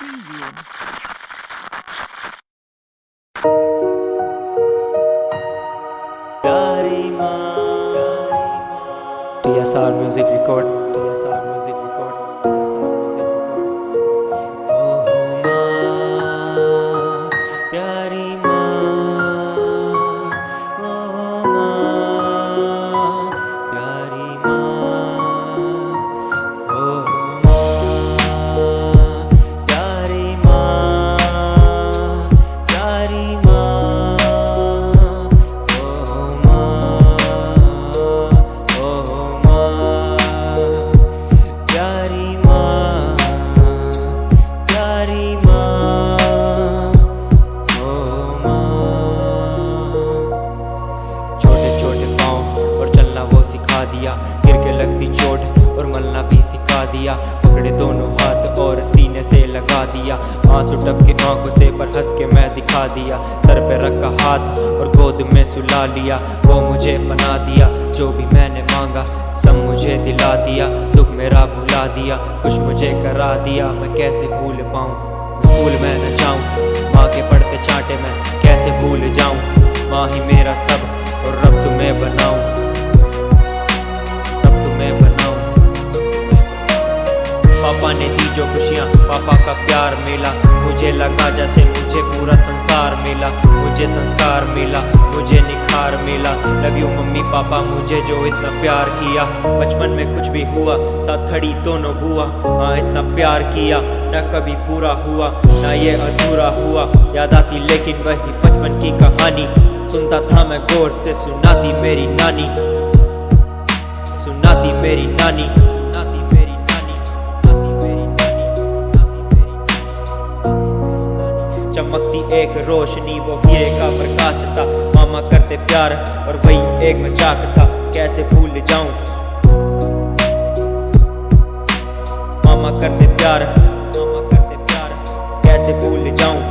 Preview. प्यारी माँ TSR music record TSR music record TSR music record. Oh माँ प्यारी माँ, ओह माँ प्यारी माँ, ओह माँ प्यारी माँ, प्यारी माँ, सिखा दिया, गिर के लगती चोट और मलना भी सिखा दिया। पकड़े दोनों हाथ और सीने से लगा दिया, आंसू टपके आंखों से पर हंस के मैं दिखा दिया। सर पे रखा हाथ और गोद में सुला लिया, वो मुझे बना दिया। जो भी मैंने मांगा सब मुझे दिला दिया, दुख मेरा भुला दिया, कुछ मुझे करा दिया। मैं कैसे भूल पाऊँ स्कूल में न जाऊँ, माँ के पढ़ते चांटे मैं कैसे भूल जाऊँ। माँ ही मेरा सब और रब तुम्हें बनाऊँ, पापा ने दी जो खुशियाँ, पापा का प्यार मिला। मुझे लगा जैसे मुझे पूरा संसार मिला, मुझे संस्कार मिला, मुझे निखार मिला। लव यू मम्मी पापा, मुझे जो इतना प्यार किया। बचपन में कुछ भी हुआ साथ खड़ी दोनों बुआ, हाँ इतना प्यार किया न कभी पूरा हुआ ना ये अधूरा हुआ। याद आती लेकिन वही बचपन की कहानी, सुनता था मैं गौर से, सुनाती मेरी नानी, सुनाती मेरी नानी। चमकती एक रोशनी वो हीरे का प्रकाश था, मामा करते प्यार और वही एक मजाक था। कैसे भूल जाऊं मामा करते प्यार, मामा करते प्यार, कैसे भूल जाऊं।